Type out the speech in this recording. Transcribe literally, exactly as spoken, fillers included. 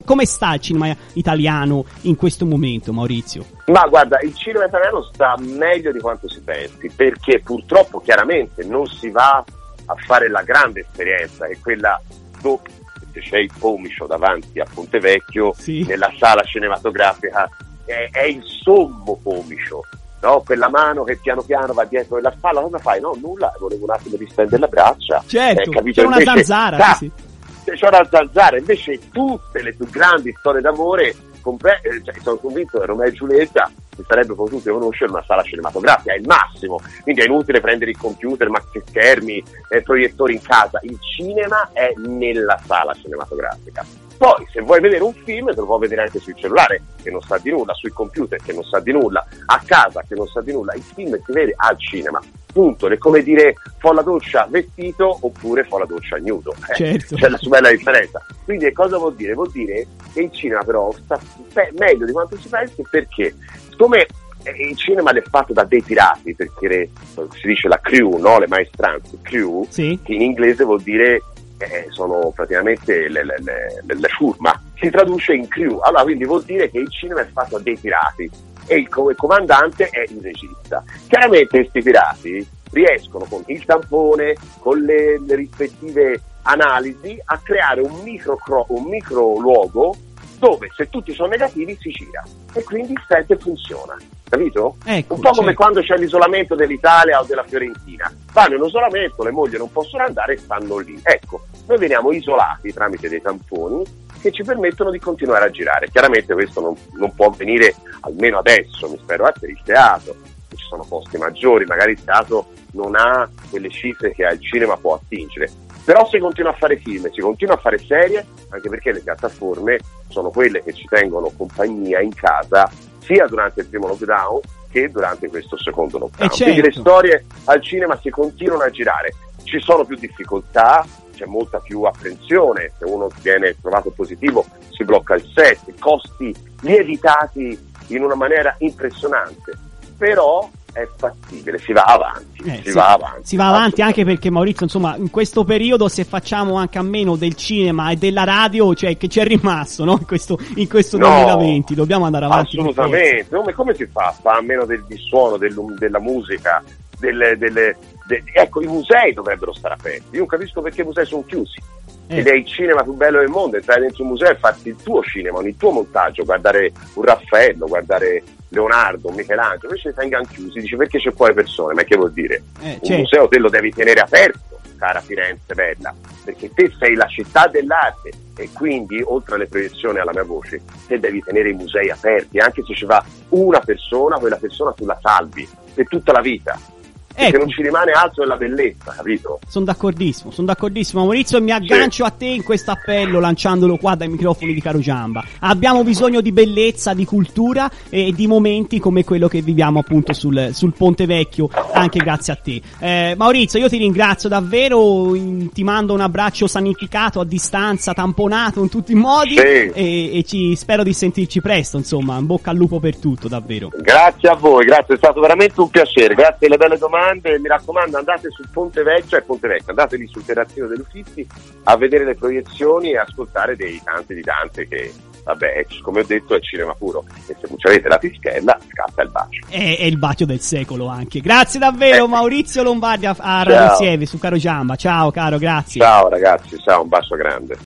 come sta il cinema italiano in questo momento, Maurizio? Ma guarda, il cinema italiano sta meglio di quanto si pensi, perché purtroppo chiaramente non si va a fare la grande esperienza, che è quella dove c'è il pomicio davanti a Ponte Vecchio, sì, nella sala cinematografica, è, è il sommo pomicio, no? Quella mano che piano piano va dietro la spalla, cosa fai? No, nulla, volevo un attimo distendere le braccia. Certo, eh, capito? c'è una invece, zanzara, da, sì. C'è una zanzara, invece tutte le più grandi storie d'amore, compre- eh, cioè, sono convinto che Romeo e Giulietta si sarebbe potuto conoscere in una sala cinematografica, è il massimo, quindi è inutile prendere il computer, maxi schermi, eh, proiettori in casa, il cinema è nella sala cinematografica. Poi se vuoi vedere un film te lo puoi vedere anche sul cellulare, che non sa di nulla, sui computer, che non sa di nulla, a casa, che non sa di nulla. Il film si vede al cinema, punto. È come dire fo la doccia vestito oppure fo la doccia nudo, eh? Certo. C'è la bella differenza. Quindi cosa vuol dire? Vuol dire che il cinema però sta pe- meglio di quanto si pensi, perché siccome il cinema è fatto da dei pirati, perché si dice la crew, no? Le maestranze, crew, sì, che in inglese vuol dire Eh, sono praticamente le, le, le, le ciurma, si traduce in crew, allora quindi vuol dire che il cinema è fatto da dei pirati e il, il comandante è il regista. Chiaramente questi pirati riescono con il tampone, con le, le rispettive analisi, a creare un micro, un micro luogo dove se tutti sono negativi si gira e quindi il set funziona, capito? Ecco, un po' come certo. quando c'è l'isolamento dell'Italia o della Fiorentina, vanno in isolamento, le mogli non possono andare e stanno lì. Ecco, noi veniamo isolati tramite dei tamponi che ci permettono di continuare a girare. Chiaramente questo non, non può avvenire, almeno adesso, mi spero, eh, per il teatro, ci sono posti maggiori, magari il teatro non ha quelle cifre che al cinema può attingere. Però si continua a fare film, si continua a fare serie, anche perché le piattaforme sono quelle che ci tengono compagnia in casa sia durante il primo lockdown che durante questo secondo lockdown. Certo. Quindi le storie al cinema si continuano a girare, ci sono più difficoltà, c'è molta più apprensione, se uno viene trovato positivo si blocca il set, costi lievitati in una maniera impressionante, però è fattibile, si va avanti, eh, si, si va avanti. Si va avanti anche perché, Maurizio, insomma, in questo periodo se facciamo anche a meno del cinema e della radio, cioè che c'è rimasto, no? In questo, in questo no, duemilaventi, dobbiamo andare avanti. Assolutamente, come, come si fa? Fa a meno del, del suono, del, della musica, delle, delle, de, ecco, i musei dovrebbero stare aperti. Io non capisco perché i musei sono chiusi. Ed è il cinema più bello del mondo, entrare dentro un museo e farti il tuo cinema, il tuo montaggio, guardare un Raffaello, guardare Leonardo, un Michelangelo, invece vengono chiusi, dici perché c'è poi persone, ma che vuol dire? Eh, un certo. museo te lo devi tenere aperto, cara Firenze bella, perché te sei la città dell'arte e quindi oltre alle proiezioni alla mia voce, te devi tenere i musei aperti, anche se ci va una persona, quella persona tu la salvi per tutta la vita. Perché Ecco. non ci rimane altro della bellezza, capito? Sono d'accordissimo, sono d'accordissimo, Maurizio, e mi aggancio sì. a te in questo appello lanciandolo qua dai microfoni di Caro Giamba. Abbiamo bisogno di bellezza, di cultura e di momenti come quello che viviamo appunto sul, sul Ponte Vecchio, anche grazie a te. Eh, Maurizio, io ti ringrazio davvero, in, ti mando un abbraccio sanificato a distanza, tamponato in tutti i modi sì. e, e ci spero di sentirci presto, insomma, in bocca al lupo per tutto, davvero. Grazie a voi, grazie, è stato veramente un piacere, grazie alle belle domande. Mi raccomando, andate sul Ponte Vecchio, cioè Ponte Vecchio, andate lì sul terrazzino dell'Uffizi a vedere le proiezioni e ascoltare dei canti di Dante che, vabbè, come ho detto, è cinema puro e se non avete la pischella scatta il bacio. È, è il bacio del secolo anche. Grazie davvero, eh. Maurizio Lombardi a, a Radio Insieme su Caro Giamba. Ciao caro, grazie. Ciao ragazzi, ciao, un bacio grande.